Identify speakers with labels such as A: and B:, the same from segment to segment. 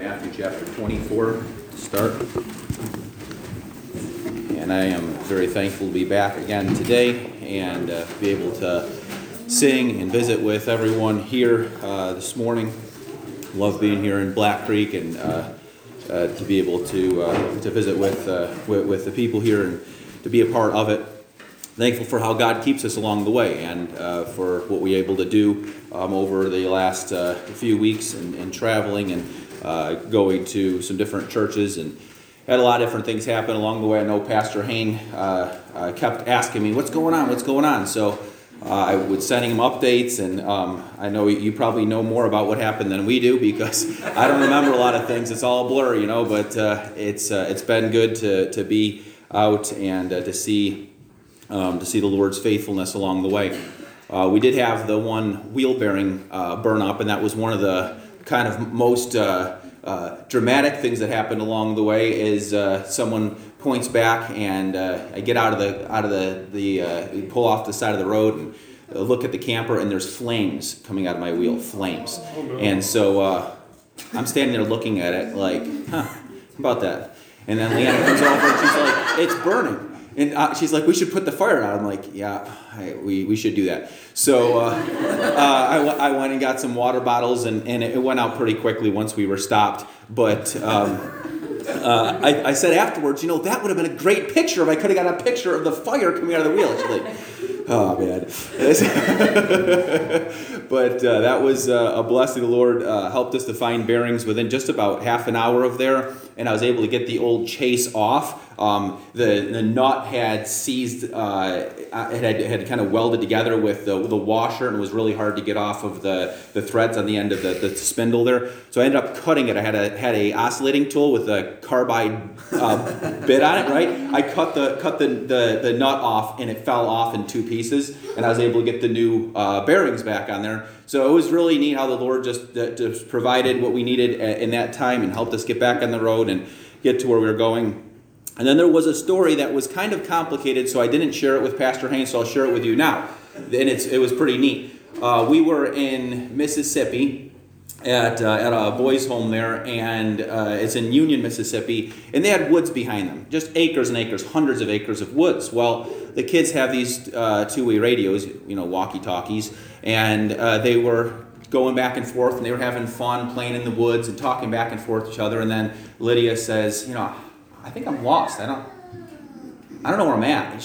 A: Matthew chapter 24 to start. And I am very thankful to be back again today and be able to sing and visit with everyone here this morning. Love being here in Black Creek and to be able to visit with the people here and to be a part of it. Thankful for how God keeps us along the way and for what we're able to do over the last few weeks and traveling and going to some different churches and had a lot of different things happen along the way. I know Pastor Hain kept asking me, what's going on? So I was sending him updates, and I know you probably know more about what happened than we do because I don't remember a lot of things. It's all a blur, but it's been good to be out and to see the Lord's faithfulness along the way. We did have the one wheel bearing burn up, and that was one of the kind of most dramatic things that happened along the way. Is someone points back, and I get out of the pull off the side of the road and look at the camper, and there's flames coming out of my wheel, flames. And so I'm standing there looking at it like, how about that? And then Leanna comes over and she's like, it's burning. And she's like, we should put the fire out. I'm like, yeah, we should do that. So I went and got some water bottles, and it went out pretty quickly once we were stopped. But I said afterwards, that would have been a great picture if I could have got a picture of the fire coming out of the wheel. She's like, oh, man. But that was a blessing. The Lord helped us to find bearings within just about half an hour of there, and I was able to get the old chase off. The nut had seized, it had kind of welded together with the washer, and it was really hard to get off of the threads on the end of the spindle there. So I ended up cutting it. I had a oscillating tool with a carbide bit on it, right? I cut the nut off, and it fell off in two pieces, and I was able to get the new bearings back on there. So it was really neat how the Lord just provided what we needed in that time and helped us get back on the road and get to where we were going. And then there was a story that was kind of complicated, so I didn't share it with Pastor Hain, so I'll share it with you now. And it was pretty neat. We were in Mississippi at a boys' home there, and it's in Union, Mississippi, and they had woods behind them, just acres and acres, hundreds of acres of woods. Well, the kids have these two-way radios, walkie-talkies, and they were going back and forth, and they were having fun playing in the woods and talking back and forth to each other. And then Lydia says, I think I'm lost. I don't know where I'm at.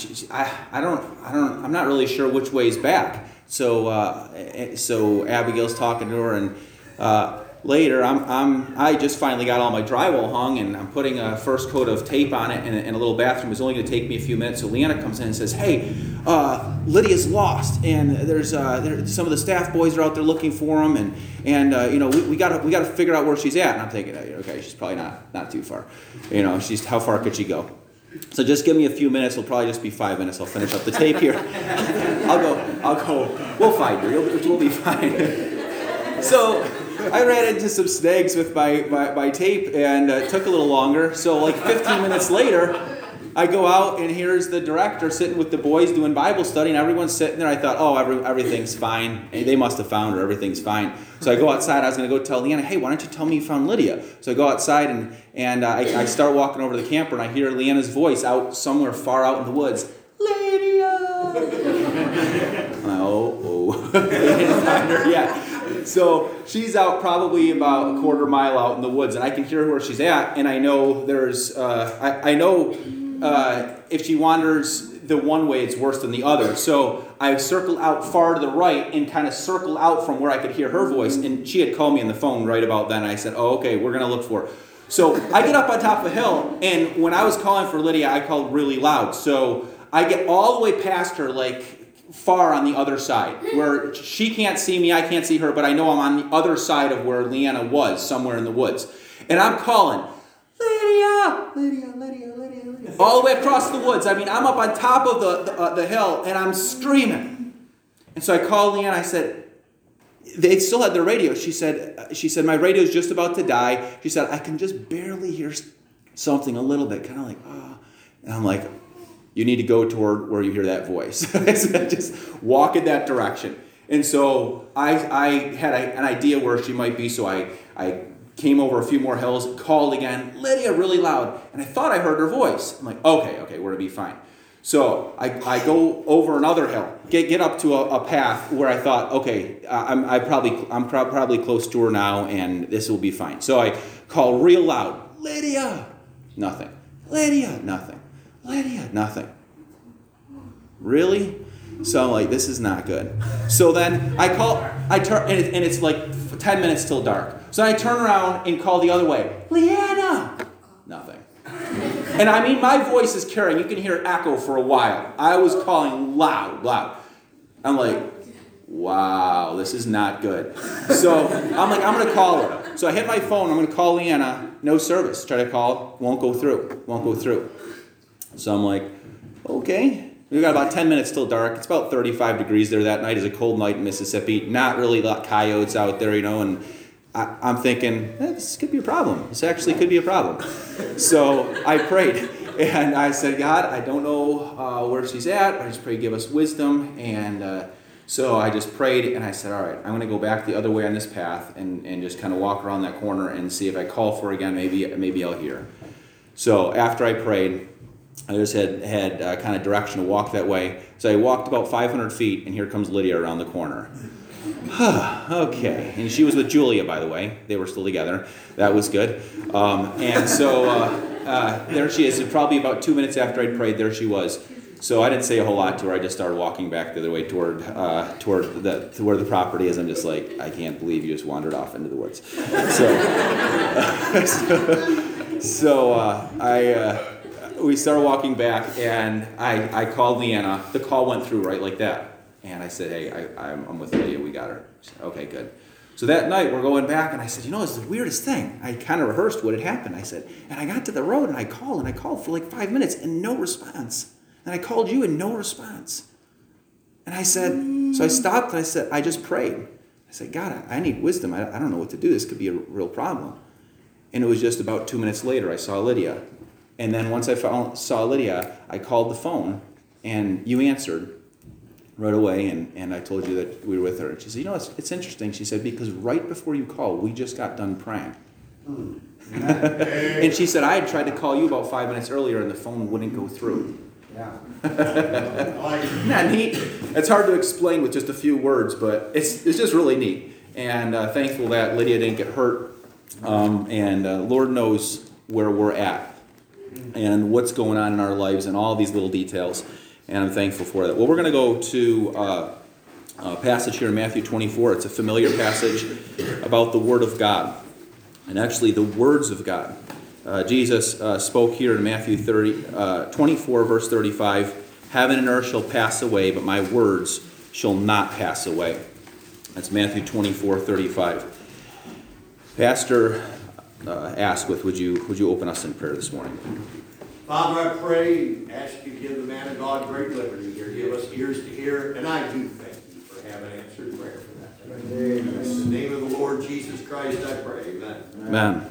A: I'm not really sure which way is back. So Abigail's talking to her, and later I just finally got all my drywall hung, and I'm putting a first coat of tape on it in a little bathroom. It's only going to take me a few minutes. So Leanna comes in and says, "Hey, Lydia's lost, and there's some of the staff boys are out there looking for them, and we got to figure out where she's at." And I'm thinking, okay, she's probably not too far. How far could she go? So just give me a few minutes. It'll probably just be 5 minutes. I'll finish up the tape here. I'll go. We'll find her. We'll be fine. So I ran into some snags with my tape, and it took a little longer. So like 15 minutes later, I go out, and here's the director sitting with the boys doing Bible study, and everyone's sitting there. I thought, everything's fine. And they must have found her. Everything's fine. So I go outside. I was going to go tell Leanna, hey, why don't you tell me you found Lydia? So I go outside, and I start walking over to the camper, and I hear Leanna's voice out somewhere far out in the woods. Lydia! They didn't find her yet. So she's out probably about a quarter mile out in the woods, and I can hear where she's at, and I know if she wanders the one way, it's worse than the other. So I circle out far to the right and kind of circle out from where I could hear her voice, and she had called me on the phone right about then. I said, okay, we're going to look for her. So I get up on top of a hill, and when I was calling for Lydia, I called really loud. So I get all the way past her, like far on the other side, where she can't see me, I can't see her, but I know I'm on the other side of where Leanna was, somewhere in the woods. And I'm calling, Lydia, Lydia, Lydia, Lydia, Lydia, all the way across the woods. I mean, I'm up on top of the hill, and I'm screaming. And so I called Leanna. I said, they still had their radio. She said, my radio's just about to die. She said, I can just barely hear something a little bit, kind of like, ah. And I'm like, you need to go toward where you hear that voice. Just walk in that direction. And so I had an idea where she might be, so I came over a few more hills, called again, Lydia, really loud. And I thought I heard her voice. I'm like, okay, we're going to be fine. So I go over another hill, get up to a path where I thought, okay, I'm probably close to her now, and this will be fine. So I call real loud, Lydia, nothing. Lydia, nothing. Lydia, nothing. Really? So I'm like, this is not good. So then I turn, and it's like 10 minutes till dark. So I turn around and call the other way, Leanna, nothing. And I mean, my voice is carrying. You can hear it echo for a while. I was calling loud. I'm like, wow, this is not good. So I'm like, I'm going to call her. So I hit my phone. I'm going to call Leanna. No service. Try to call. Won't go through. So I'm like, okay. We've got about 10 minutes till dark. It's about 35 degrees there that night. It's a cold night in Mississippi. Not really a lot of coyotes out there, and I'm thinking, this could be a problem. This actually could be a problem. So I prayed, and I said, God, I don't know where she's at. I just pray, give us wisdom. And so I just prayed, and I said, all right, I'm going to go back the other way on this path and just kind of walk around that corner and see if I call for her again, maybe I'll hear. So after I prayed, I just had kind of direction to walk that way. So I walked about 500 feet, and here comes Lydia around the corner. Okay. And she was with Julia, by the way. They were still together. That was good. And so there she is. Probably about 2 minutes after I'd prayed, there she was. So I didn't say a whole lot to her. I just started walking back the other way toward to where the property is. I'm just like, I can't believe you just wandered off into the woods. We started walking back, and I called Leanna. The call went through right like that. And I said, hey, I'm with Lydia. We got her. She said, okay, good. So that night, we're going back, and I said, it's the weirdest thing. I kind of rehearsed what had happened. I said, and I got to the road, and I called for like 5 minutes, and no response. And I called you, and no response. And I said, so I stopped, and I said, I just prayed. I said, God, I need wisdom. I don't know what to do. This could be a real problem. And it was just about 2 minutes later, I saw Lydia. And then once I saw Lydia, I called the phone, and you answered right away, and I told you that we were with her. And she said, it's interesting. She said, because right before you called, we just got done praying. And she said, I had tried to call you about 5 minutes earlier, and the phone wouldn't go through.
B: Yeah.
A: Isn't that neat? It's hard to explain with just a few words, but it's just really neat. And thankful that Lydia didn't get hurt. And Lord knows where we're at and what's going on in our lives and all these little details. And I'm thankful for that. Well, we're going to go to a passage here in Matthew 24. It's a familiar passage about the Word of God. And actually, the words of God. Jesus spoke here in Matthew 24, verse 35. Heaven and earth shall pass away, but my words shall not pass away. That's Matthew 24, 35. Pastor Asquith, would you open us in prayer this morning?
B: Father, I pray, ask you to give the man of God great liberty here. Give us ears to hear, and I do thank you for having answered prayer for that. Amen. In the name of the Lord Jesus Christ, I pray. Amen.
A: Amen.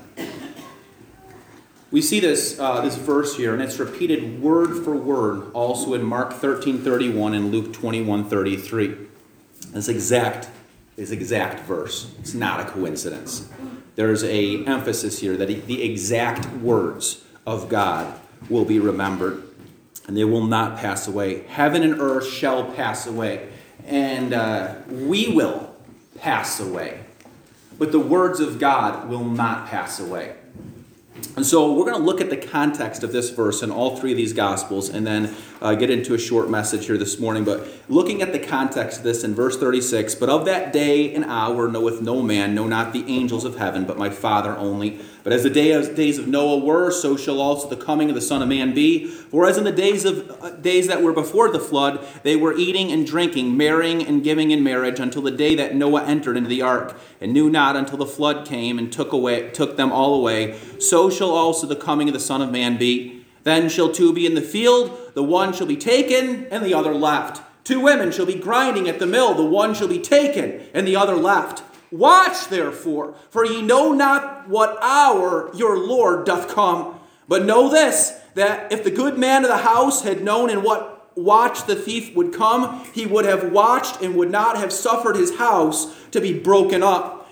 A: We see this verse here, and it's repeated word for word also in Mark 13:31 and Luke 21:33. This exact verse. It's not a coincidence. There's a emphasis here that the exact words of God will be remembered, and they will not pass away. Heaven and earth shall pass away, and we will pass away. But the words of God will not pass away. And so we're going to look at the context of this verse in all three of these Gospels and then get into a short message here this morning. But looking at the context of this in verse 36, but of that day and hour knoweth no man, no not the angels of heaven, but my Father only. But as the days of Noah were, so shall also the coming of the Son of Man be. For as in the days that were before the flood, they were eating and drinking, marrying and giving in marriage, until the day that Noah entered into the ark, and knew not until the flood came and took them all away. So shall also the coming of the Son of Man be. Then shall two be in the field, the one shall be taken, and the other left. Two women shall be grinding at the mill, the one shall be taken, and the other left. Watch therefore, for ye know not what hour your Lord doth come. But know this, that if the good man of the house had known in what watch the thief would come, he would have watched and would not have suffered his house to be broken up.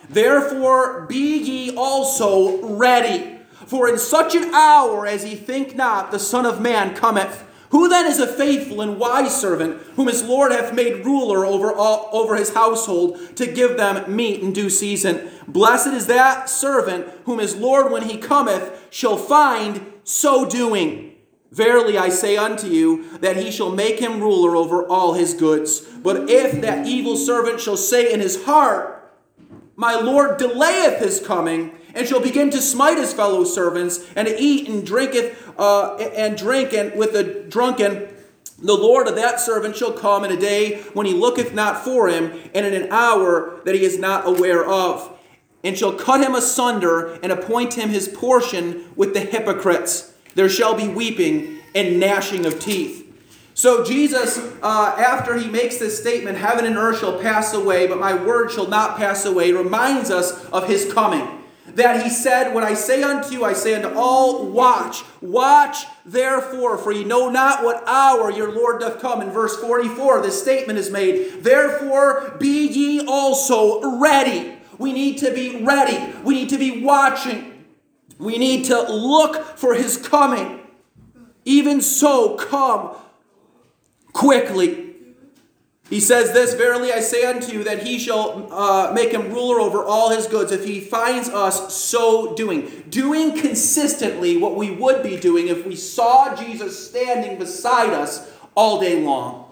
C: Therefore be ye also ready, for in such an hour as ye think not, the Son of Man cometh. Who then is a faithful and wise servant, whom his Lord hath made ruler over his household, to give them meat in due season? Blessed is that servant, whom his Lord, when he cometh, shall find so doing. Verily I say unto you, that he shall make him ruler over all his goods. But if that evil servant shall say in his heart, my Lord delayeth his coming, and shall begin to smite his fellow servants, and to eat and drinketh and drink and with the drunken, the Lord of that servant shall come in a day when he looketh not for him, and in an hour that he is not aware of, and shall cut him asunder, and appoint him his portion with the hypocrites. There shall be weeping and gnashing of teeth. So Jesus, after he makes this statement, heaven and earth shall pass away, but my word shall not pass away, reminds us of his coming. That he said, when I say unto you, I say unto all, watch. Watch therefore, for ye know not what hour your Lord doth come. In verse 44, this statement is made. Therefore be ye also ready. We need to be ready. We need to be watching. We need to look for his coming. Even so, come quickly. He says this, verily I say unto you, that he shall make him ruler over all his goods, if he finds us so doing. Doing consistently what we would be doing if we saw Jesus standing beside us all day long.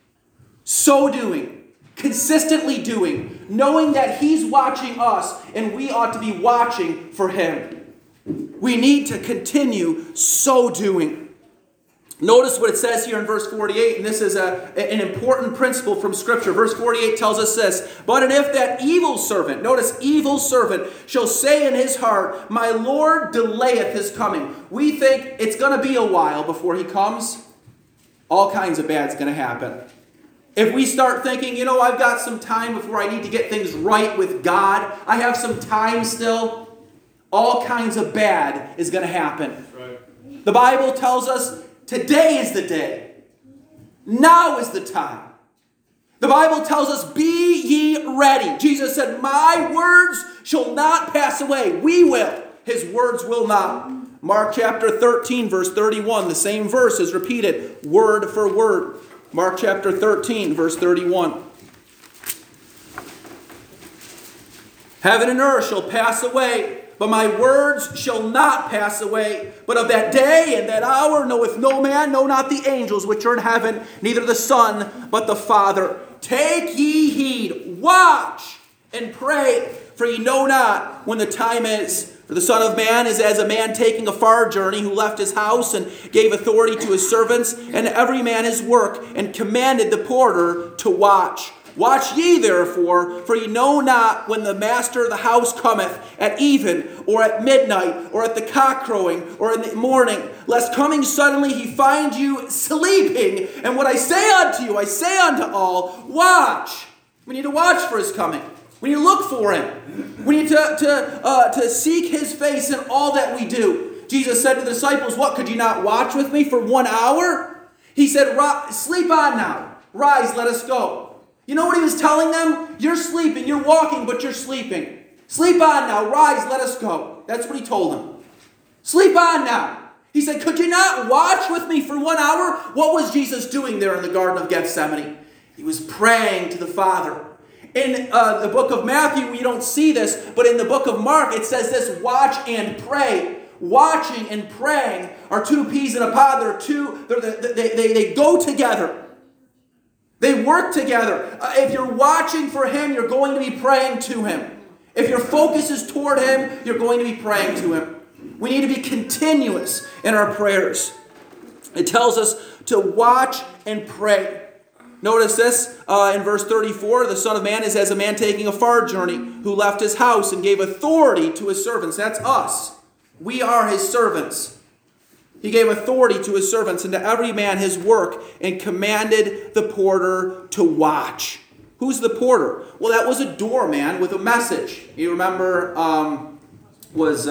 C: So doing. Consistently doing. Knowing that he's watching us, and we ought to be watching for him. We need to continue so doing. Notice what it says here in verse 48, and this is an important principle from Scripture. Verse 48 tells us this, but and if that evil servant, notice evil servant, shall say in his heart, my Lord delayeth his coming. We think it's going to be a while before he comes. All kinds of bad's going to happen. If we start thinking, I've got some time before I need to get things right with God, I have some time still, all kinds of bad is going to happen. Right. The Bible tells us today is the day. Now is the time. The Bible tells us, be ye ready. Jesus said, my words shall not pass away. We will. His words will not. Mark chapter 13, verse 31. The same verse is repeated word for word. Mark chapter 13, verse 31. Heaven and earth shall pass away, but my words shall not pass away. But of that day and that hour knoweth no man, no not the angels which are in heaven, neither the Son, but the Father. Take ye heed, watch, and pray, for ye know not when the time is. For the Son of Man is as a man taking a far journey, who left his house and gave authority to his servants, and every man his work, and commanded the porter to watch. Watch ye therefore, for ye know not when the master of the house cometh, at even, or at midnight, or at the cock crowing, or in the morning, lest coming suddenly he find you sleeping. And what I say unto you, I say unto all, watch. We need to watch for his coming. We need to look for him. We need to seek his face in all that we do. Jesus said to the disciples, what, could you not watch with me for 1 hour? He said, sleep on now. Rise, let us go. You know what he was telling them? You're sleeping, you're walking, but you're sleeping. Sleep on now, rise, let us go. That's what he told them. Sleep on now. He said, could you not watch with me for 1 hour? What was Jesus doing there in the Garden of Gethsemane? He was praying to the Father. In the book of Matthew, we don't see this, but in the book of Mark, it says this, watch and pray. Watching and praying are two peas in a pod. They go together. They work together. If you're watching for him, you're going to be praying to him. If your focus is toward him, you're going to be praying to him. We need to be continuous in our prayers. It tells us to watch and pray. Notice this in verse 34, the Son of Man is as a man taking a far journey, who left his house and gave authority to his servants. That's us. We are his servants. He gave authority to his servants and to every man his work, and commanded the porter to watch. Who's the porter? Well, that was a doorman with a message. You remember, who was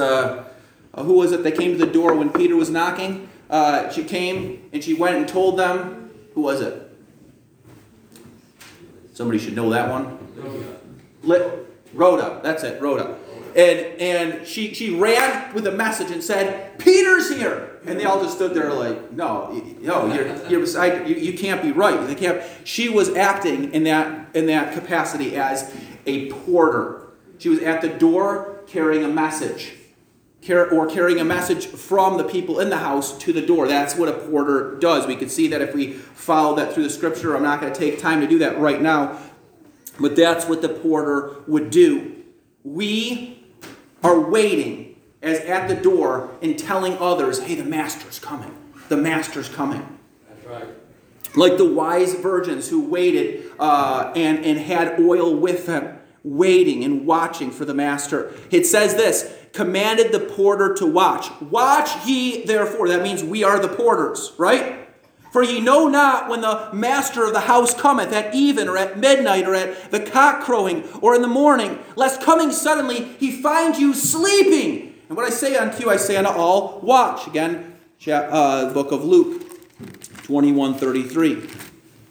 C: it that came to the door when Peter was knocking? She came and she went and told them. Who was it? Somebody should know that one. Rhoda, that's it, Rhoda. And she ran with a message and said, "Peter's here." And they all just stood there like, no, you're beside, you can't be right. They can't. She was acting in that capacity as a porter. She was at the door carrying a message. Carrying a message from the people in the house to the door. That's what a porter does. We could see that if we follow that through the scripture. I'm not going to take time to do that right now. But that's what the porter would do. We are waiting as at the door and telling others, hey, the master's coming. The master's coming.
B: That's right.
C: Like the wise virgins who waited and had oil with them, waiting and watching for the master. It says this, commanded the porter to watch. Watch ye therefore. That means we are the porters, right? For ye know not when the master of the house cometh, at even, or at midnight, or at the cock crowing, or in the morning, lest coming suddenly he find you sleeping. And what I say unto you, I say unto all, watch. Again, the book of Luke, 21:33.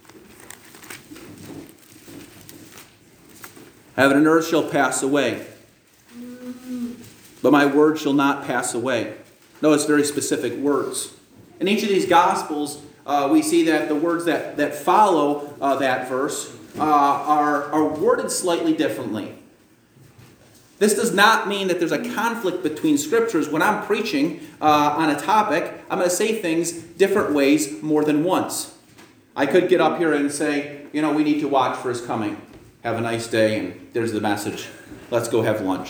C: Heaven and earth shall pass away, but my word shall not pass away. Notice very specific words. In each of these Gospels, we see that the words that follow that verse are worded slightly differently. This does not mean that there's a conflict between scriptures. When I'm preaching on a topic, I'm going to say things different ways more than once. I could get up here and say, we need to watch for his coming. Have a nice day, and there's the message. Let's go have lunch.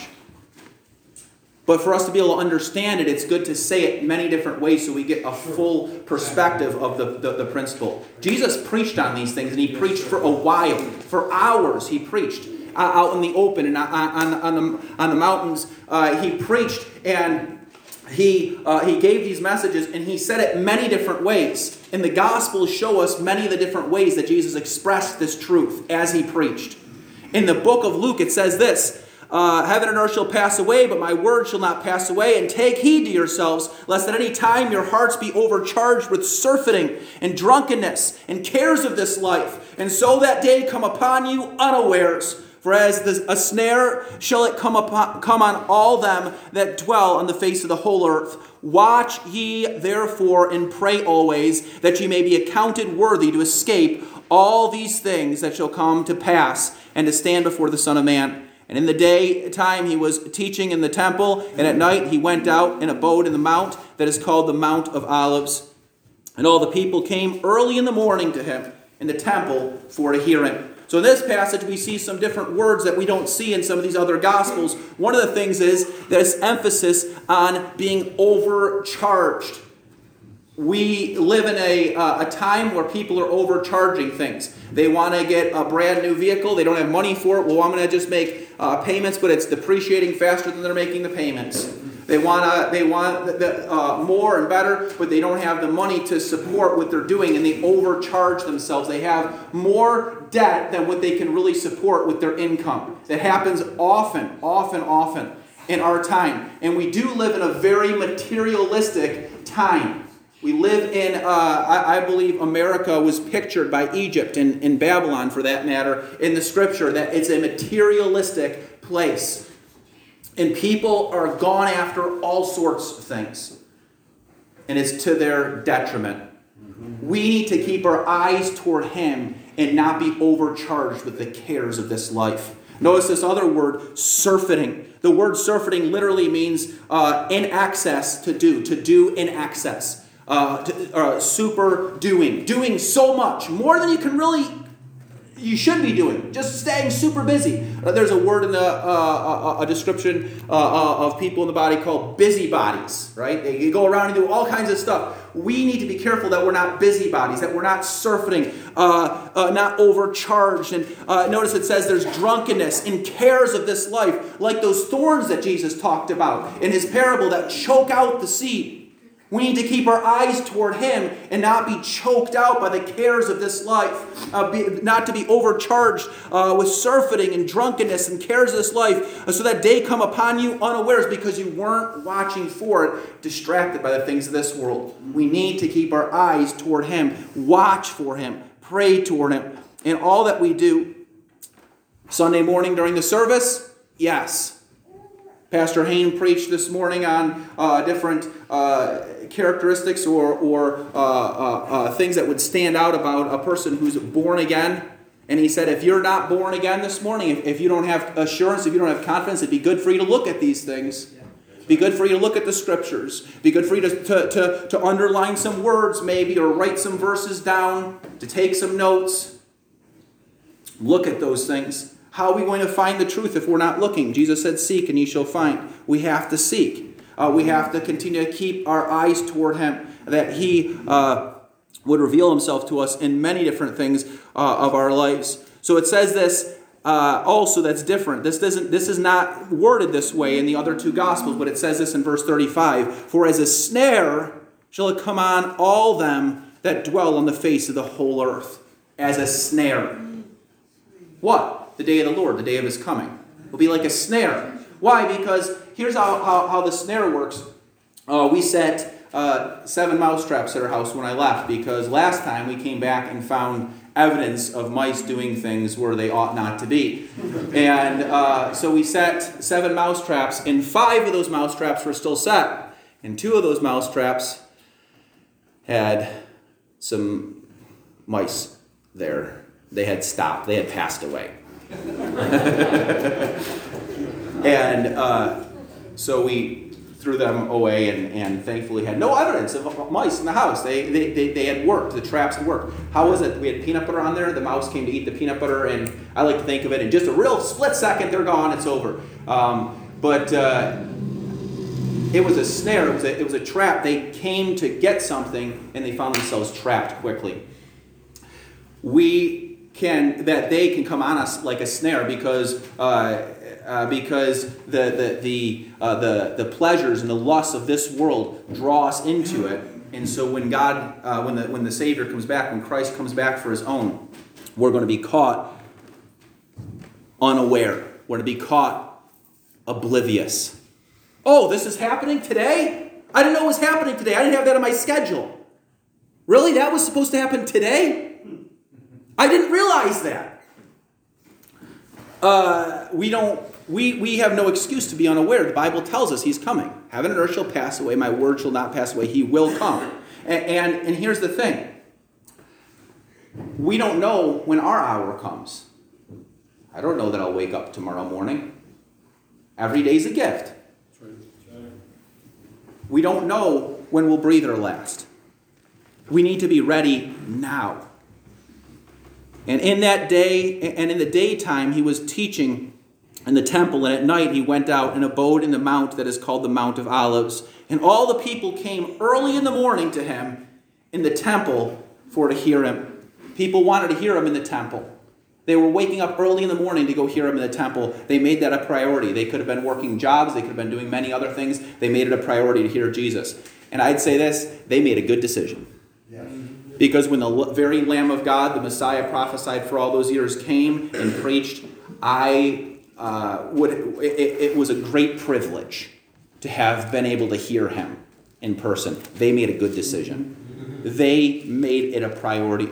C: But for us to be able to understand it, it's good to say it many different ways so we get a full perspective of the principle. Jesus preached on these things, and he preached for a while. For hours he preached out in the open and on the mountains. He preached, and he gave these messages, and he said it many different ways. And the Gospels show us many of the different ways that Jesus expressed this truth as he preached. In the book of Luke, it says this, heaven and earth shall pass away, but my word shall not pass away. And take heed to yourselves, lest at any time your hearts be overcharged with surfeiting and drunkenness and cares of this life, and so that day come upon you unawares. For as a snare shall it come on all them that dwell on the face of the whole earth. Watch ye therefore and pray always, that ye may be accounted worthy to escape all these things that shall come to pass, and to stand before the Son of Man. And in the daytime he was teaching in the temple, and at night he went out and abode in the mount that is called the Mount of Olives. And all the people came early in the morning to him in the temple for to hear him. So in this passage we see some different words that we don't see in some of these other Gospels. One of the things is this emphasis on being overcharged. We live in a time where people are overcharging things. They want to get a brand new vehicle. They don't have money for it. Well, I'm going to just make payments, but it's depreciating faster than they're making the payments. They want more and better, but they don't have the money to support what they're doing, and they overcharge themselves. They have more debt than what they can really support with their income. That happens often in our time. And we do live in a very materialistic time. We live in, I believe America was pictured by Egypt and in Babylon, for that matter, in the scripture, that it's a materialistic place. And people are gone after all sorts of things. And it's to their detriment. We need to keep our eyes toward him and not be overcharged with the cares of this life. Notice this other word, surfeiting. The word surfeiting literally means in excess, to do in excess. Super doing so much, more than you should be doing, just staying super busy. There's a word in a description of people in the body called busybodies, right? They go around and do all kinds of stuff. We need to be careful that we're not busybodies, that we're not surfeiting, not overcharged. And notice it says there's drunkenness and cares of this life, like those thorns that Jesus talked about in his parable that choke out the seed. We need to keep our eyes toward him and not be choked out by the cares of this life, not to be overcharged with surfeiting and drunkenness and cares of this life, so that day come upon you unawares because you weren't watching for it, distracted by the things of this world. We need to keep our eyes toward him, watch for him, pray toward him in all that we do. Sunday morning during the service, Yes. Pastor Hain preached this morning on different characteristics or things that would stand out about a person who's born again. And he said, if you're not born again this morning, if you don't have assurance, if you don't have confidence, it'd be good for you to look at these things. Be good for you to look at the scriptures. Be good for you to underline some words maybe, or write some verses down, to take some notes. Look at those things. How are we going to find the truth if we're not looking? Jesus said, seek and ye shall find. We have to seek. We have to continue to keep our eyes toward him, that he would reveal himself to us in many different things of our lives. So it says this also that's different. This is not worded this way in the other two Gospels, but it says this in verse 35. For as a snare shall it come on all them that dwell on the face of the whole earth. As a snare. What? The day of the Lord, the day of his coming. It will be like a snare. Why? Because here's how the snare works. We set 7 mouse traps at our house when I left, because last time we came back and found evidence of mice doing things where they ought not to be. And so we set 7 mouse traps, and 5 of those mouse traps were still set. And 2 of those mouse traps had some mice there. They had stopped. They had passed away. And so we threw them away and thankfully had no evidence of mice in the house. They had worked. The traps had worked. How was it? We had peanut butter on there. The mouse came to eat the peanut butter, and I like to think of it in just a real split second, they're gone. It's over. But it was a snare. It was a trap. They came to get something, and they found themselves trapped quickly. They can come on us like a snare because the pleasures and the lusts of this world draw us into it. And so when when the Savior comes back, when Christ comes back for his own, we're going to be caught unaware. We're going to be caught oblivious. Oh, this is happening today? I didn't know it was happening today. I didn't have that on my schedule. Really? That was supposed to happen today? I didn't realize that. We have no excuse to be unaware. The Bible tells us he's coming. Heaven and earth shall pass away. My word shall not pass away. He will come. And here's the thing. We don't know when our hour comes. I don't know that I'll wake up tomorrow morning. Every day's a gift. We don't know when we'll breathe our last. We need to be ready now. And in that day, and in the daytime, he was teaching in the temple, and at night he went out and abode in the mount that is called the Mount of Olives. And all the people came early in the morning to him in the temple for to hear him. People wanted to hear him in the temple. They were waking up early in the morning to go hear him in the temple. They made that a priority. They could have been working jobs. They could have been doing many other things. They made it a priority to hear Jesus. And I'd say this, they made a good decision. Yes. Because when the very Lamb of God, the Messiah prophesied for all those years, came and preached, it was a great privilege to have been able to hear him in person. They made a good decision. They made it a priority.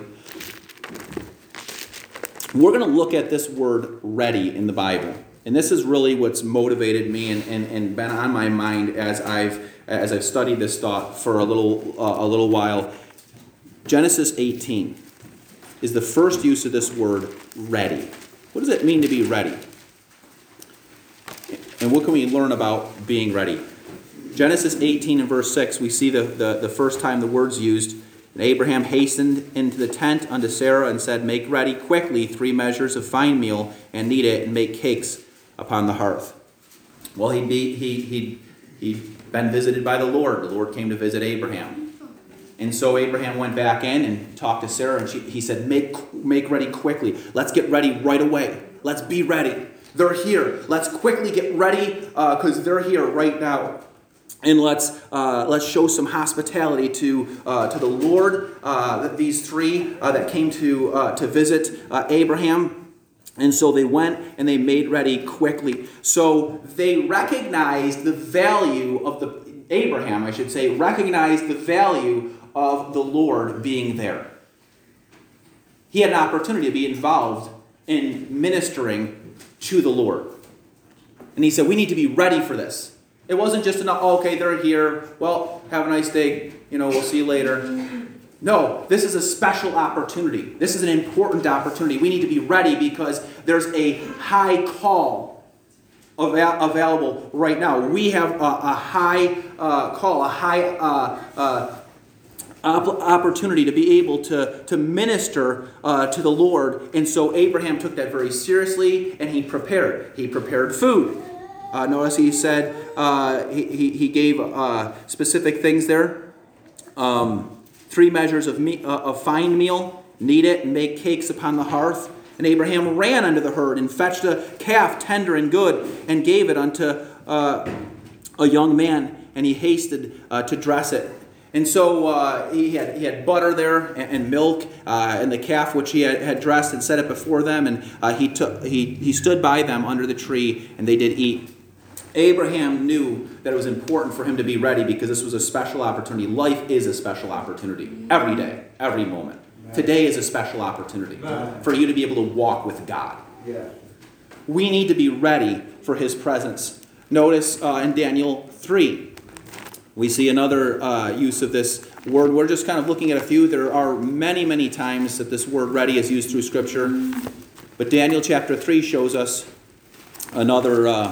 C: We're going to look at this word ready in the Bible. And this is really what's motivated me and been on my mind as I've studied this thought for a little while. Genesis 18 is the first use of this word ready. What does it mean to be ready? And what can we learn about being ready? Genesis 18 and verse 6, we see the first time the word's used. And Abraham hastened into the tent unto Sarah and said, make ready quickly 3 measures of fine meal and knead it and make cakes upon the hearth. Well, he'd been visited by the Lord. The Lord came to visit Abraham. And so Abraham went back in and talked to Sarah, and he said, make ready quickly. Let's get ready right away. Let's be ready. They're here. Let's quickly get ready because they're here right now. And let's show some hospitality to the Lord. These 3 that came to visit Abraham. And so they went and they made ready quickly. So they recognized the value of Abraham recognized the value of the Lord being there. He had an opportunity to be involved in ministering to the Lord. And he said, we need to be ready for this. It wasn't just enough, oh, okay, they're here. Well, have a nice day. We'll see you later. No, this is a special opportunity. This is an important opportunity. We need to be ready because there's a high call available right now. We have a high call, a high opportunity to be able to minister to the Lord. And so Abraham took that very seriously, and he prepared. He prepared food. Notice he said he gave specific things there. 3 measures of fine meal, knead it, and make cakes upon the hearth. And Abraham ran unto the herd and fetched a calf tender and good, and gave it unto a young man, and he hasted to dress it. And so he had butter there and milk and the calf which he had dressed, and set it before them. And he stood by them under the tree, and they did eat. Abraham knew that it was important for him to be ready because this was a special opportunity. Life is a special opportunity every day, every moment. Today is a special opportunity for you to be able to walk with God. We need to be ready for his presence. Notice in Daniel 3, we see another use of this word. We're just kind of looking at a few. There are many, many times that this word ready is used through Scripture. But Daniel chapter 3 shows us another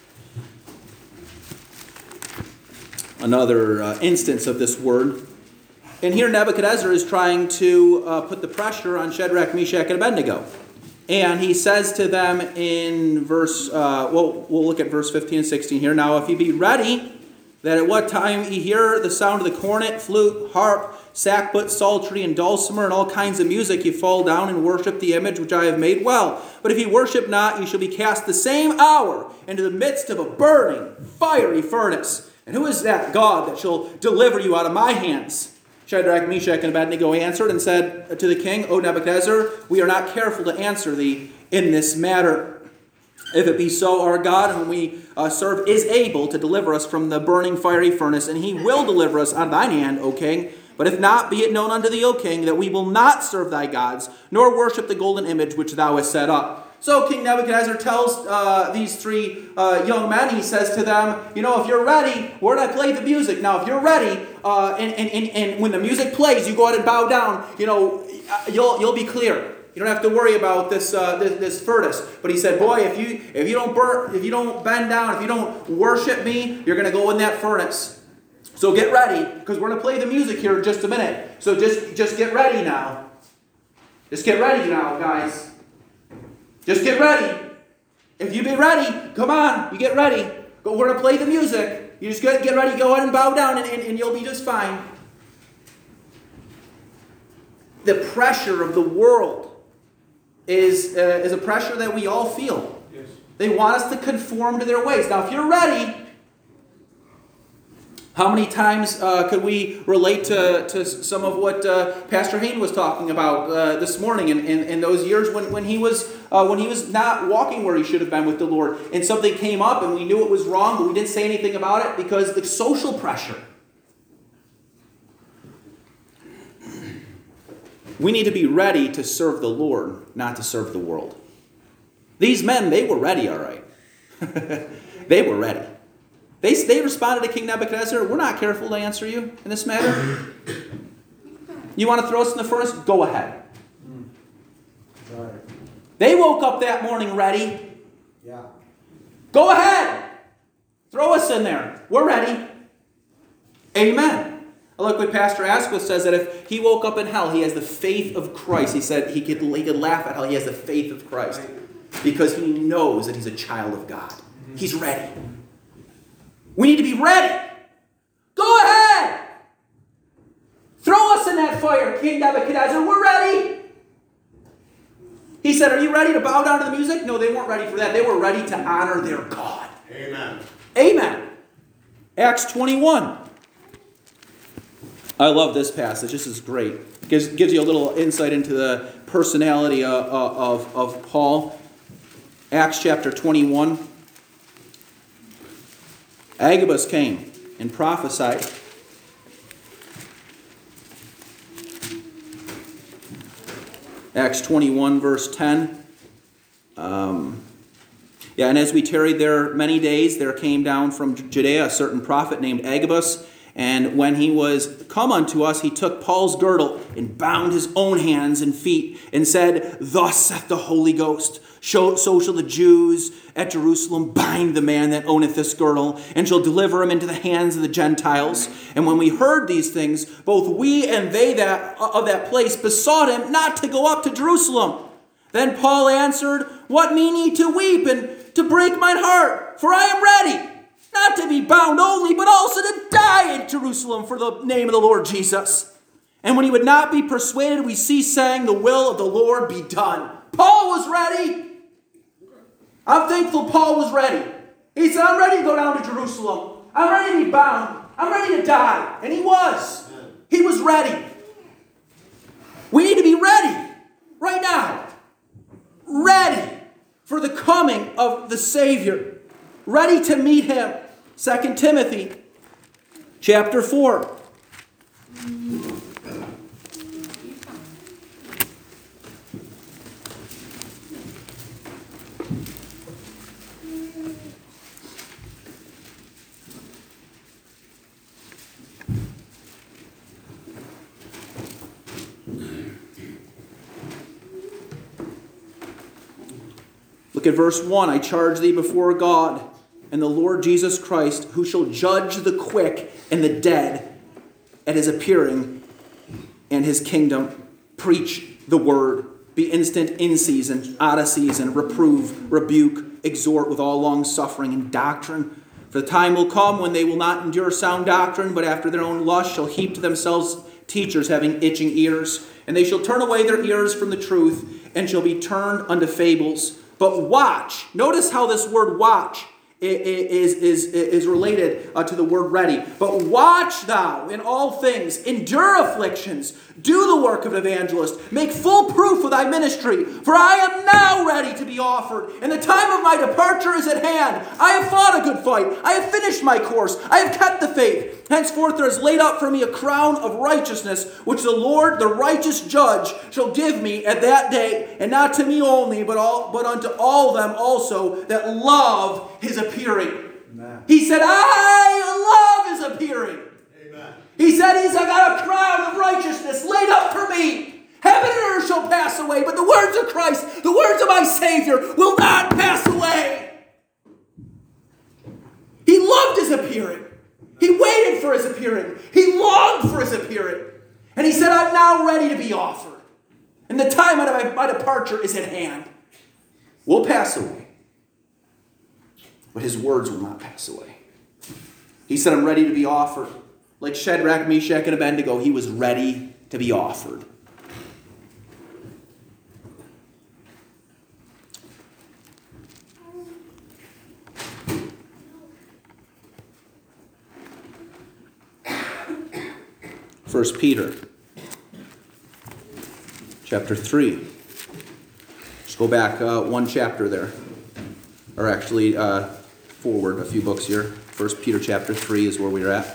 C: instance of this word. And here Nebuchadnezzar is trying to put the pressure on Shadrach, Meshach, and Abednego. And he says to them in verse, we'll look at verse 15 and 16 here. Now, if ye be ready, that at what time ye hear the sound of the cornet, flute, harp, sackbut, psaltery, and dulcimer, and all kinds of music, ye fall down and worship the image which I have made well. But if ye worship not, ye shall be cast the same hour into the midst of a burning, fiery furnace. And who is that God that shall deliver you out of my hands? Shadrach, Meshach, and Abednego answered and said to the king, O Nebuchadnezzar, we are not careful to answer thee in this matter. If it be so, our God, whom we serve, is able to deliver us from the burning fiery furnace, and he will deliver us out of thine hand, O king. But if not, be it known unto thee, O king, that we will not serve thy gods, nor worship the golden image which thou hast set up. So King Nebuchadnezzar tells these 3 young men, he says to them, if you're ready, we're going to play the music. Now, if you're ready, and when the music plays, you go ahead and bow down, you'll be clear. You don't have to worry about this furnace. But he said, boy, if you don't bend down, if you don't worship me, you're going to go in that furnace. So get ready, because we're going to play the music here in just a minute. So just get ready now. Just get ready now, guys. Just get ready. If you be ready, come on, you get ready. We're going to play the music. You just get ready, go ahead and bow down, and you'll be just fine. The pressure of the world is a pressure that we all feel. Yes. They want us to conform to their ways. Now, if you're ready, how many times could we relate to some of what Pastor Hayne was talking about this morning in those years when he was not walking where he should have been with the Lord, and something came up and we knew it was wrong, but we didn't say anything about it because the social pressure. We need to be ready to serve the Lord, not to serve the world. These men, they were ready, all right. They were ready. They responded to King Nebuchadnezzar, we're not careful to answer you in this matter. You want to throw us in the furnace? Go ahead. Right. They woke up that morning ready. Yeah. Go ahead. Throw us in there. We're ready. Amen. I like what Pastor Asquith says, that if he woke up in hell, he has the faith of Christ. He said he could laugh at hell. He has the faith of Christ because he knows that he's a child of God. He's ready. We need to be ready. Go ahead. Throw us in that fire, King Nebuchadnezzar. We're ready. He said, are you ready to bow down to the music? No, they weren't ready for that. They were ready to honor their God.
B: Amen.
C: Amen. Acts 21. I love this passage. This is great. Gives you a little insight into the personality of Paul. Acts chapter 21. Agabus came and prophesied. Acts 21, verse 10. Yeah, and as we tarried there many days, there came down from Judea a certain prophet named Agabus. And when he was come unto us, he took Paul's girdle and bound his own hands and feet and said, Thus saith the Holy Ghost, so shall the Jews at Jerusalem bind the man that owneth this girdle, and shall deliver him into the hands of the Gentiles. And when we heard these things, both we and they that of that place besought him not to go up to Jerusalem. Then Paul answered, What mean ye to weep and to break mine heart? For I am ready, not to be bound only, but also to die in Jerusalem for the name of the Lord Jesus. And when he would not be persuaded, we ceased saying, The will of the Lord be done. Paul was ready. I'm thankful Paul was ready. He said, I'm ready to go down to Jerusalem. I'm ready to be bound. I'm ready to die. And he was. He was ready. We need to be ready right now. Ready for the coming of the Savior. Ready to meet him. 2 Timothy chapter 4. Look at verse 1. I charge thee before God and the Lord Jesus Christ, who shall judge the quick and the dead at his appearing and his kingdom. Preach the word. Be instant in season, out of season. Reprove, rebuke, exhort with all long suffering and doctrine. For the time will come when they will not endure sound doctrine, but after their own lust shall heap to themselves teachers having itching ears. And they shall turn away their ears from the truth, and shall be turned unto fables. But watch. Notice how this word watch is related to the word ready. But watch thou in all things, endure afflictions, do the work of an evangelist, make full proof of thy ministry. For I am now ready to be offered, and the time of my departure is at hand. I have fought a good fight. I have finished my course. I have kept the faith. Henceforth there is laid up for me a crown of righteousness, which the Lord, the righteous judge, shall give me at that day, and not to me only, but unto all them also that love his appearing. Amen. He said, I love his appearing. Amen. He said, I got a crown of righteousness laid up for me. Heaven and earth shall pass away, but the words of Christ, the words of my Savior, will not pass away. He loved his appearing. He waited for his appearing. He longed for his appearing. And he said, I'm now ready to be offered. And the time of my departure is at hand. We'll pass away, but his words will not pass away. He said, I'm ready to be offered. Like Shadrach, Meshach, and Abednego, he was ready to be offered. First Peter chapter 3. Just go back one chapter there. Or actually forward a few books here. First Peter chapter 3 is where we're at.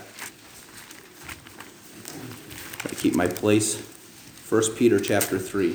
C: Try to keep my place. First Peter chapter 3.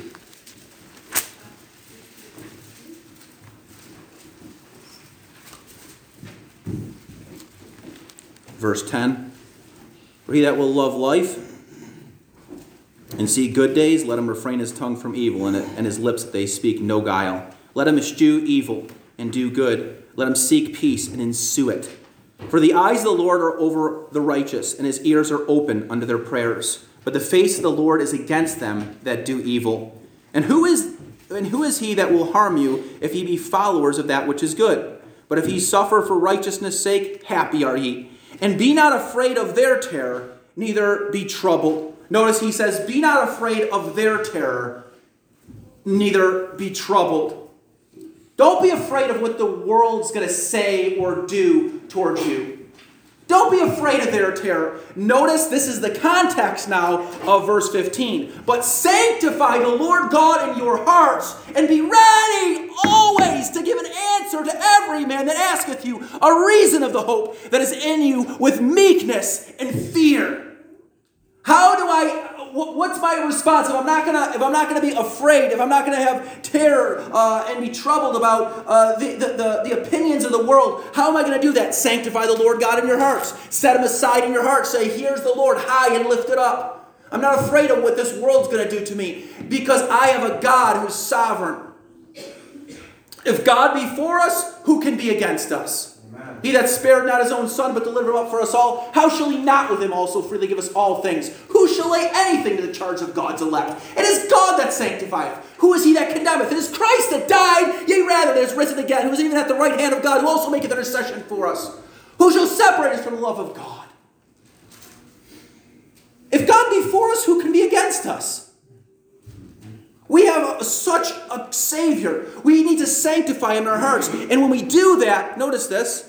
C: Verse 10. For he that will love life and see good days, let him refrain his tongue from evil, and his lips that they speak no guile. Let him eschew evil and do good. Let him seek peace and ensue it. For the eyes of the Lord are over the righteous, and his ears are open unto their prayers. But the face of the Lord is against them that do evil. And who is he that will harm you if ye be followers of that which is good? But if ye suffer for righteousness' sake, happy are ye. And be not afraid of their terror, neither be troubled. Notice he says, be not afraid of their terror, neither be troubled. Don't be afraid of what the world's going to say or do towards you. Don't be afraid of their terror. Notice this is the context now of verse 15. But sanctify the Lord God in your hearts, and be ready always to give an answer to every man that asketh you a reason of the hope that is in you with meekness and fear. what's my response if I'm not gonna be afraid, if I'm not gonna have terror and be troubled about the opinions of the world? How am I gonna do that? Sanctify the Lord God in your hearts. Set him aside in your heart. Say, here's the Lord, high and lifted up. I'm not afraid of what this world's gonna do to me because I have a God who's sovereign. If God be for us, who can be against us? Amen. He that spared not his own son, but delivered him up for us all, how shall he not with him also freely give us all things? Who shall lay anything to the charge of God's elect? It is God that sanctifieth. Who is he that condemneth? It is Christ that died, yea rather that is risen again, who is even at the right hand of God, who also maketh intercession for us. Who shall separate us from the love of God? If God be for us, who can be against us? We have such a Savior. We need to sanctify him in our hearts. And when we do that, notice this,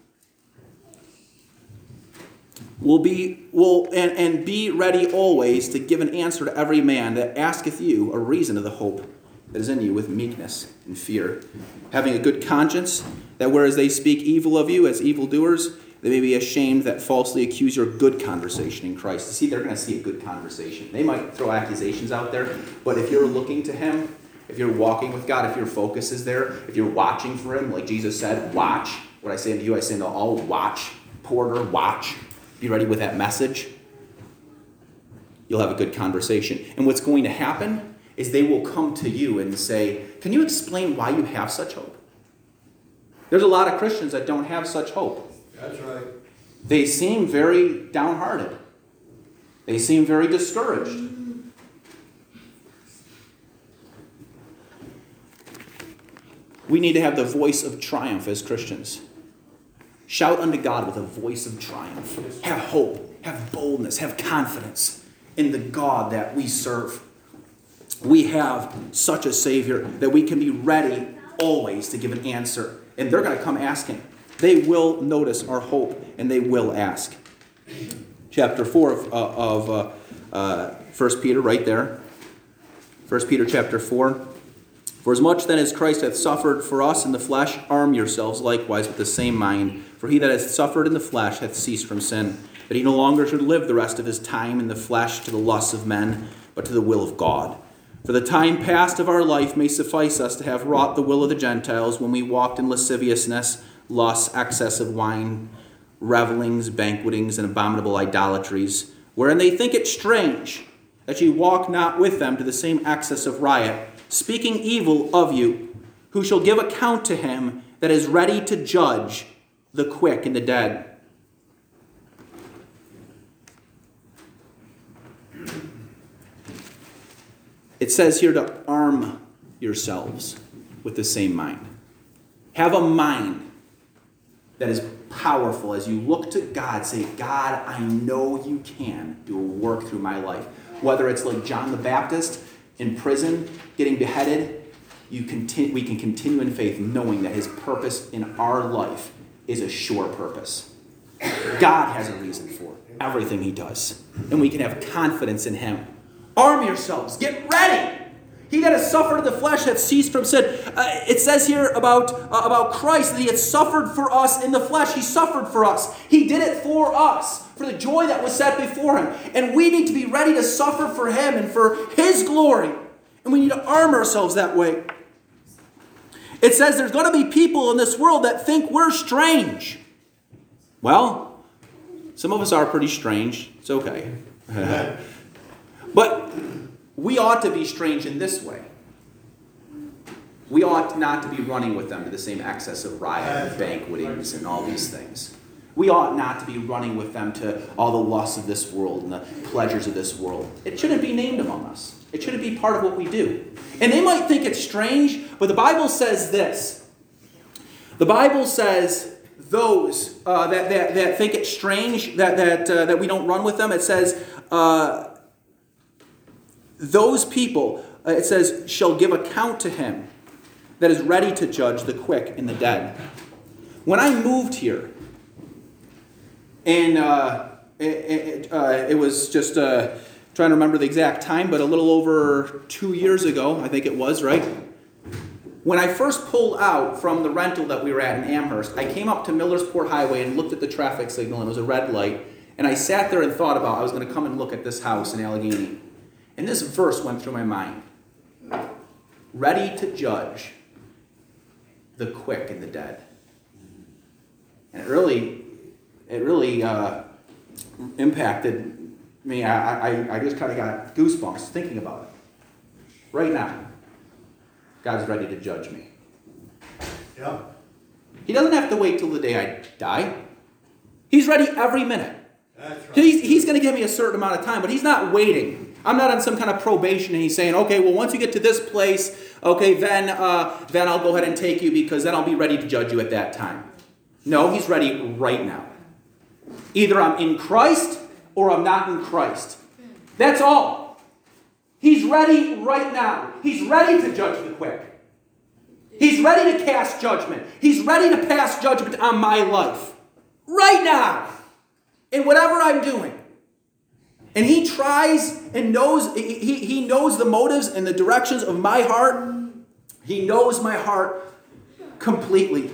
C: we'll be ready always to give an answer to every man that asketh you a reason of the hope that is in you with meekness and fear, having a good conscience, that whereas they speak evil of you as evildoers, they may be ashamed that falsely accuse your good conversation in Christ. You see, they're going to see a good conversation. They might throw accusations out there, but if you're looking to him, if you're walking with God, if your focus is there, if you're watching for him, like Jesus said, watch. What I say unto you, I say unto all, watch. Porter, watch. Be ready with that message. You'll have a good conversation. And what's going to happen is they will come to you and say, can you explain why you have such hope? There's a lot of Christians that don't have such hope.
B: That's right.
C: They seem very downhearted. They seem very discouraged. We need to have the voice of triumph as Christians. Shout unto God with a voice of triumph. Have hope, have boldness, have confidence in the God that we serve. We have such a Savior that we can be ready always to give an answer. And they're going to come asking. They will notice our hope, and they will ask. Chapter 4 of 1 Peter, right there. 1 Peter chapter 4. For as much then as Christ hath suffered for us in the flesh, arm yourselves likewise with the same mind. For he that hath suffered in the flesh hath ceased from sin, that he no longer should live the rest of his time in the flesh to the lusts of men, but to the will of God. For the time past of our life may suffice us to have wrought the will of the Gentiles when we walked in lasciviousness, lusts, excess of wine, revelings, banquetings, and abominable idolatries, wherein they think it strange that ye walk not with them to the same excess of riot, speaking evil of you, who shall give account to him that is ready to judge the quick and the dead. It says here to arm yourselves with the same mind. Have a mind that is powerful as you look to God. Say, God, I know you can do a work through my life. Whether it's like John the Baptist in prison, getting beheaded, we can continue in faith knowing that his purpose in our life is a sure purpose. God has a reason for everything he does. And we can have confidence in him. Arm yourselves. Get ready. He that has suffered in the flesh hath ceased from sin. It says here about Christ that he had suffered for us in the flesh. He suffered for us. He did it for us, for the joy that was set before him. And we need to be ready to suffer for him and for his glory. And we need to arm ourselves that way. It says there's going to be people in this world that think we're strange. Well, some of us are pretty strange. It's okay. But we ought to be strange in this way. We ought not to be running with them to the same excess of riot and banquetings and all these things. We ought not to be running with them to all the lusts of this world and the pleasures of this world. It shouldn't be named among us. It shouldn't be part of what we do. And they might think it's strange, but the Bible says this. The Bible says those that think it's strange, that we don't run with them, it says those people, it says, shall give account to him that is ready to judge the quick and the dead. When I moved here, and it was just trying to remember the exact time, but a little over 2 years ago, I think it was, right? When I first pulled out from the rental that we were at in Amherst, I came up to Millersport Highway and looked at the traffic signal, and it was a red light, and I sat there and thought about I was going to come and look at this house in Allegheny. And this verse went through my mind. Ready to judge the quick and the dead. And it really impacted me. I just kind of got goosebumps thinking about it. Right now, God's ready to judge me.
B: Yeah.
C: He doesn't have to wait till the day I die. He's ready every minute.
B: That's right.
C: He's going to give me a certain amount of time, but he's not waiting. I'm not on some kind of probation and he's saying, okay, well, once you get to this place, okay, then I'll go ahead and take you because then I'll be ready to judge you at that time. No, he's ready right now. Either I'm in Christ or I'm not in Christ. That's all. He's ready right now. He's ready to judge the quick. He's ready to cast judgment. He's ready to pass judgment on my life. Right now. In whatever I'm doing. And he tries and knows, he knows the motives and the directions of my heart. He knows my heart completely.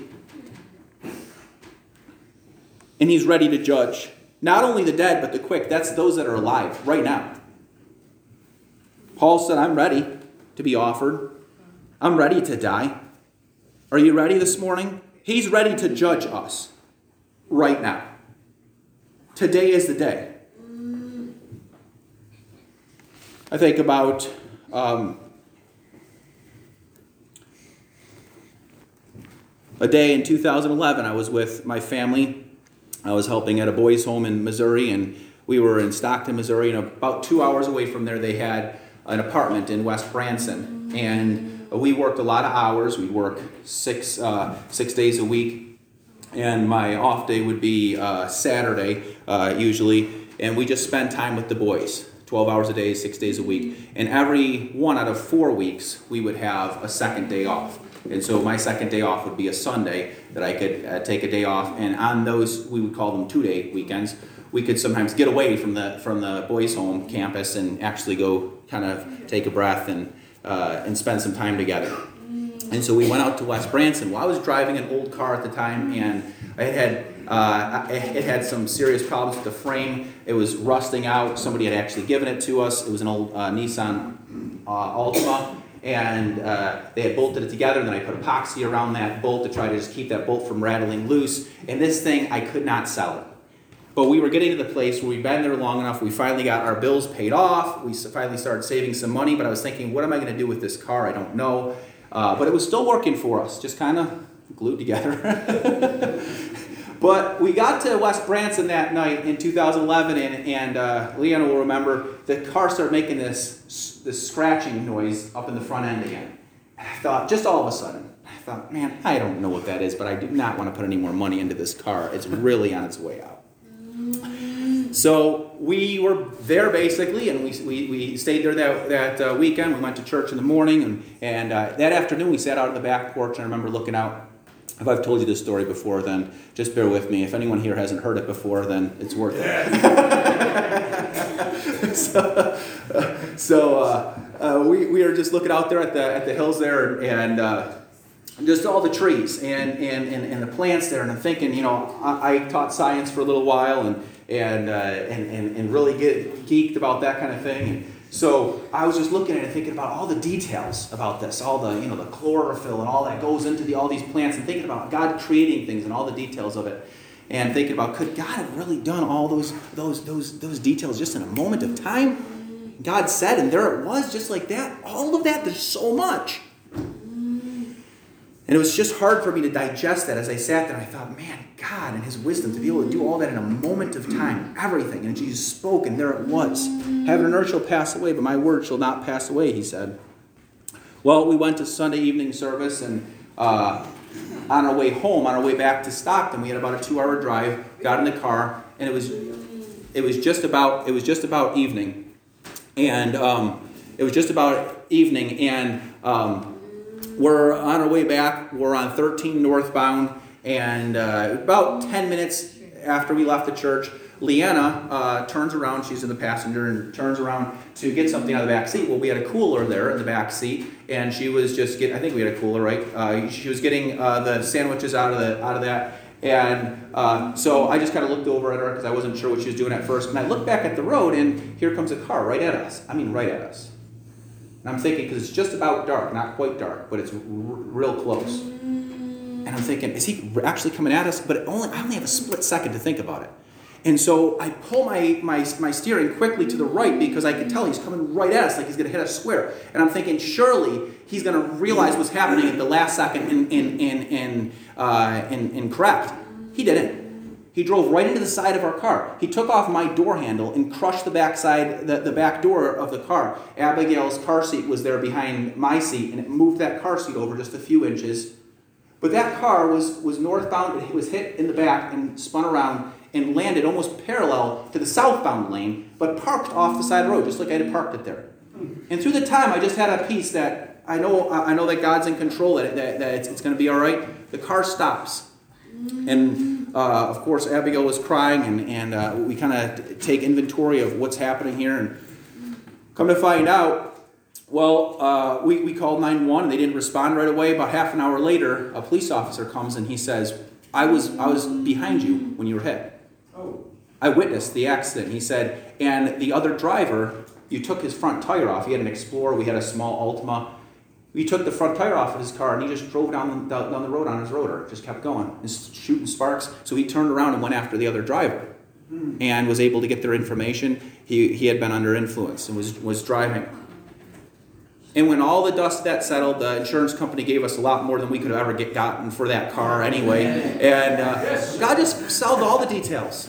C: And he's ready to judge. Not only the dead, but the quick. That's those that are alive right now. Paul said, I'm ready to be offered. I'm ready to die. Are you ready this morning? He's ready to judge us right now. Today is the day. I think about a day in 2011. I was with my family. I was helping at a boys' home in Missouri, and we were in Stockton, Missouri, and about 2 hours away from there, they had an apartment in West Branson. And we worked a lot of hours. We'd work six days a week, and my off day would be Saturday, usually, and we just spent time with the boys. 12 hours a day, 6 days a week. And every 1 out of 4 weeks, we would have a second day off. And so my second day off would be a Sunday that I could take a day off. And on those, we would call them 2-day weekends, we could sometimes get away from the boys' home campus and actually go kind of take a breath and spend some time together. And so we went out to West Branson. Well, I was driving an old car at the time, and it had some serious problems with the frame. It was rusting out. Somebody had actually given it to us. It was an old Nissan Altima, and they had bolted it together, and then I put epoxy around that bolt to try to just keep that bolt from rattling loose. And this thing, I could not sell it. But we were getting to the place where we'd been there long enough. We finally got our bills paid off. We finally started saving some money, but I was thinking, what am I going to do with this car? I don't know. But it was still working for us, just kind of glued together. But we got to West Branson that night in 2011, and Leanna will remember, the car started making this scratching noise up in the front end again. And I thought, just all of a sudden, man, I don't know what that is, but I do not want to put any more money into this car. It's really on its way out. So we were there basically, and we stayed there that weekend. We went to church in the morning, and that afternoon we sat out on the back porch, and I remember looking out. If I've told you this story before, then just bear with me. If anyone here hasn't heard it before, then it's worth it. We are just looking out there at the hills there, and just all the trees and the plants there, and I'm thinking, I taught science for a little while and really get geeked about that kind of thing. And so I was just looking at it, thinking about all the details about this, all the the chlorophyll and all that goes into all these plants, and thinking about God creating things and all the details of it, and thinking about, could God have really done all those details just in a moment of time? God said, and there it was, just like that. All of that, there's so much. And it was just hard for me to digest that as I sat there. I thought, man, God and his wisdom to be able to do all that in a moment of time, everything. And Jesus spoke, and there it was. Heaven and earth shall pass away, but my word shall not pass away, he said. Well, we went to Sunday evening service, and on our way home, on our way back to Stockton, we had about a 2-hour drive, got in the car, and it was just about evening. And it was just about evening, and we're on our way back. We're on 13 northbound, and about 10 minutes after we left the church, Leanna turns around. She's in the passenger and turns around to get something out of the back seat. Well, we had a cooler there in the back seat, and she was just getting. I think we had a cooler, right? She was getting the sandwiches out of that, And so I just kind of looked over at her because I wasn't sure what she was doing at first. And I looked back at the road, and here comes a car right at us. I mean, right at us. And I'm thinking, because it's just about dark, not quite dark, but it's real close. And I'm thinking, is he actually coming at us? But I only have a split second to think about it. And so I pull my steering quickly to the right because I could tell he's coming right at us, like he's going to hit us square. And I'm thinking, surely he's going to realize what's happening at the last second and correct. He didn't. He drove right into the side of our car. He took off my door handle and crushed the back door of the car. Abigail's car seat was there behind my seat, and it moved that car seat over just a few inches. But that car was northbound. It was hit in the back and spun around and landed almost parallel to the southbound lane, but parked off the side of the road, just like I had parked it there. And through the time, I just had a peace that I know that God's in control, that it's going to be all right. The car stops. And, of course, Abigail was crying, and we kind of take inventory of what's happening here. And come to find out, well, we called 911. They didn't respond right away. About half an hour later, a police officer comes, and he says, I was behind you when you were hit. I witnessed the accident. He said, and the other driver, you took his front tire off. He had an Explorer. We had a small Altima. We took the front tire off of his car, and he just drove down the road on his rotor. Just kept going, just shooting sparks. So he turned around and went after the other driver and was able to get their information. He had been under influence and was driving. And when all the dust that settled, the insurance company gave us a lot more than we could have ever gotten for that car anyway. And God just solved all the details.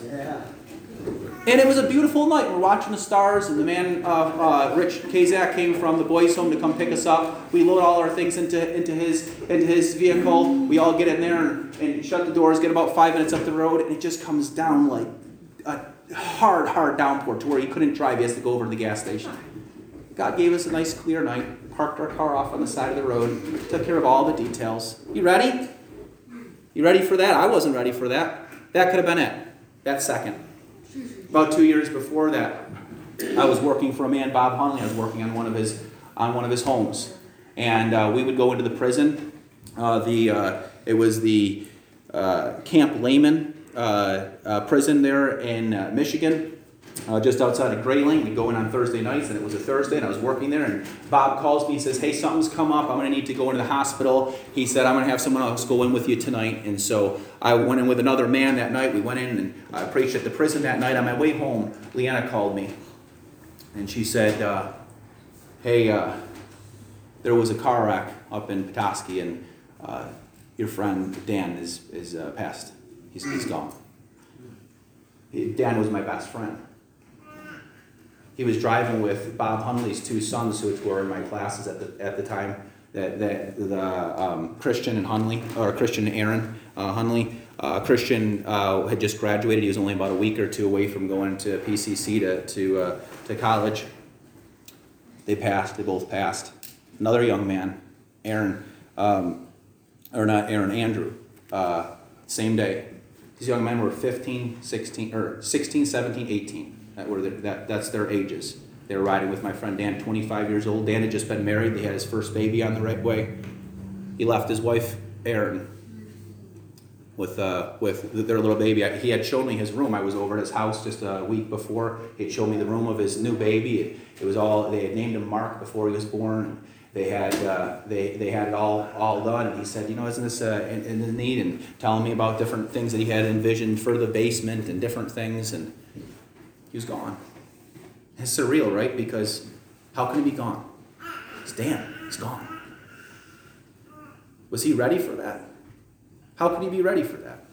C: And it was a beautiful night. We're watching the stars, and the man, Rich Kazak, came from the boys' home to come pick us up. We load all our things into his vehicle. We all get in there and shut the doors, get about 5 minutes up the road, and it just comes down like a hard downpour to where he couldn't drive. He has to go over to the gas station. God gave us a nice clear night, parked our car off on the side of the road, took care of all the details. You ready? You ready for that? I wasn't ready for that. That could have been it. That second. About 2 years before that, I was working for a man, Bob Hunley. I was working on one of his homes, and we would go into the prison. It was the Camp Lehman prison there in Michigan, just outside of Gray Lane. We'd go in on Thursday nights, and it was a Thursday, and I was working there, and Bob calls me and says, hey, something's come up. I'm going to need to go into the hospital. He said, I'm going to have someone else go in with you tonight. And so I went in with another man that night. We went in, and I preached at the prison that night. On my way home, Leanna called me, and she said, hey, there was a car wreck up in Petoskey, and your friend Dan is passed. He's gone. Dan was my best friend. He was driving with Bob Hunley's two sons, which were in my classes at the time. Christian and Hunley, or Christian and Aaron Hunley. Christian had just graduated. He was only about a week or two away from going to PCC to college. They passed. They both passed. Another young man, Aaron, Andrew. Same day. These young men were 16, 17, 18. That's their ages. They were riding with my friend Dan, 25 years old. Dan had just been married. They had his first baby on the right way. He left his wife, Erin, with their little baby. He had shown me his room. I was over at his house just a week before. He had shown me the room of his new baby. It was all, they had named him Mark before he was born. They had it all done, and he said, isn't this neat? And telling me about different things that he had envisioned for the basement and different things, and he was gone. It's surreal, right? Because how can he be gone? It's Dan. He's gone. Was he ready for that? How can he be ready for that?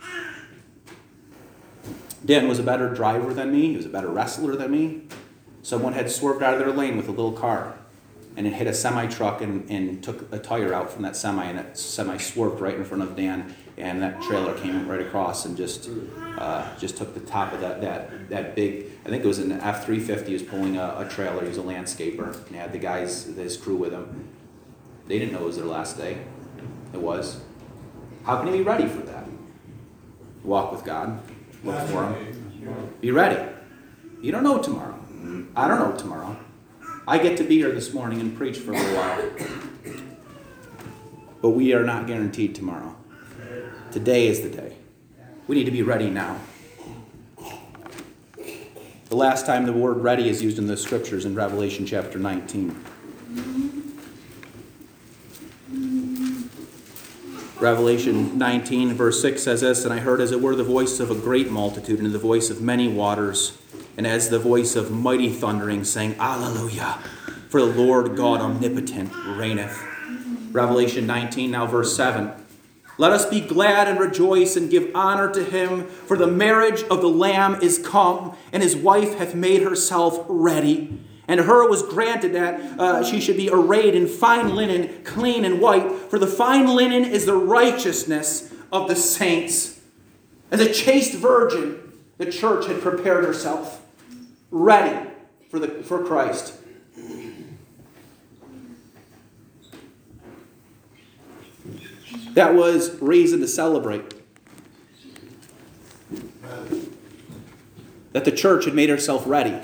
C: Dan was a better driver than me. He was a better wrestler than me. Someone had swerved out of their lane with a little car, and it hit a semi-truck and took a tire out from that semi, and that semi swerved right in front of Dan, and that trailer came right across and just took the top of that big, I think it was an F-350. He was pulling a trailer. He was a landscaper, and he had the guys, his crew with him. They didn't know it was their last day. It was. How can he be ready for that? Walk with God. Look for him. Be ready. You don't know tomorrow. I don't know tomorrow. I get to be here this morning and preach for a little while. But we are not guaranteed tomorrow. Today is the day. We need to be ready now. The last time the word ready is used in the scriptures in Revelation chapter 19. Revelation 19 verse 6 says this, "And I heard as it were the voice of a great multitude, and the voice of many waters, and as the voice of mighty thundering, saying, Alleluia, for the Lord God omnipotent reigneth." Revelation 19, now verse 7. "Let us be glad and rejoice and give honor to him, for the marriage of the Lamb is come, and his wife hath made herself ready. And to her it was granted that she should be arrayed in fine linen, clean and white, for the fine linen is the righteousness of the saints." As a chaste virgin, the church had prepared herself, ready for Christ. That was reason to celebrate. That the church had made herself ready.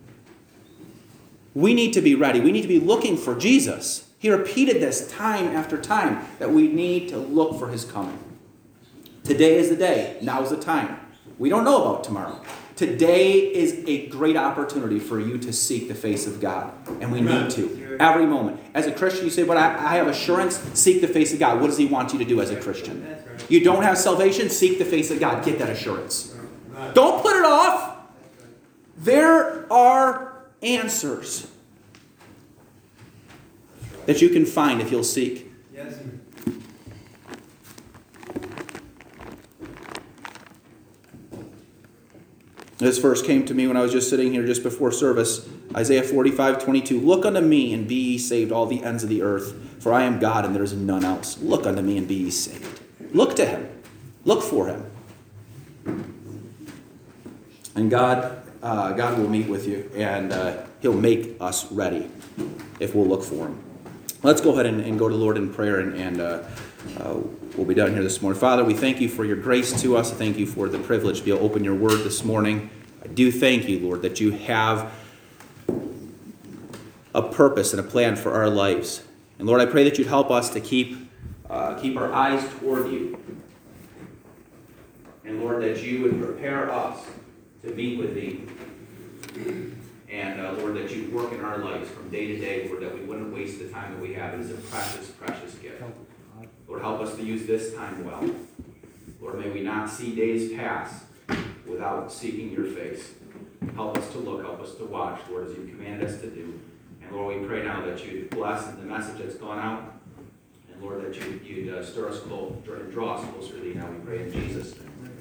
C: We need to be ready. We need to be looking for Jesus. He repeated this time after time, that we need to look for his coming. Today is the day. Now is the time. We don't know about tomorrow. Today is a great opportunity for you to seek the face of God. And we need to. Every moment. As a Christian, you say, but I have assurance. Seek the face of God. What does he want you to do as a Christian? You don't have salvation? Seek the face of God. Get that assurance. Don't put it off. There are answers that you can find if you'll seek.
D: Yes.
C: This verse came to me when I was just sitting here just before service. Isaiah 45:22. "Look unto me and be ye saved, all the ends of the earth, for I am God and there is none else. Look unto me and be ye saved." Look to him. Look for him. And God will meet with you, and he'll make us ready if we'll look for him. Let's go ahead and go to the Lord in prayer, and we'll be done here this morning. Father, we thank you for your grace to us. I thank you for the privilege to be able to open your word this morning. I do thank you, Lord, that you have a purpose and a plan for our lives. And Lord, I pray that you'd help us to keep our eyes toward you. And Lord, that you would prepare us to meet with thee. And Lord, that you work in our lives from day to day, Lord, that we wouldn't waste the time that we have. It is a precious, precious gift. Lord, help us to use this time well. Lord, may we not see days pass without seeking your face. Help us to look, help us to watch, Lord, as you commanded us to do. And Lord, we pray now that you'd bless the message that's gone out. And Lord, that you'd stir us close, draw us closer to thee now, we pray in Jesus' name.